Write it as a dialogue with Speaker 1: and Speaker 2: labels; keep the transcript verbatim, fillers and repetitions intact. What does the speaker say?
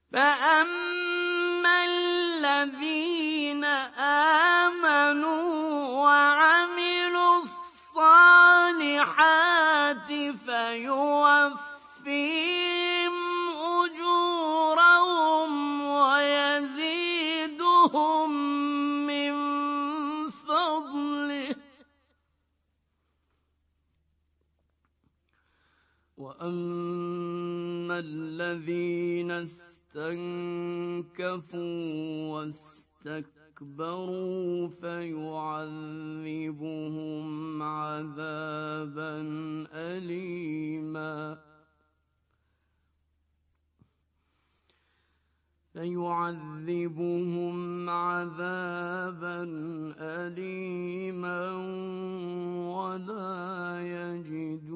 Speaker 1: فَأَمَّا الَّذِينَ آمَنُوا وَعَمِلُوا الصَّالِحَاتِ فَيُوَفِّيهِمْ أُجُورَهُمْ وَيَزِيدُهُم مِّن فَضْلِهِ ۖ وَأَمَّا الَّذِينَ اسْتَنكَفُوا وَاسْتَكْبَرُوا فَيُعَذِّبُهُمْ عَذَابًا أَلِيمًا فَيُعَذِّبُهُمْ عَذَابًا أَلِيمًا وَلَا يَجِدُونَ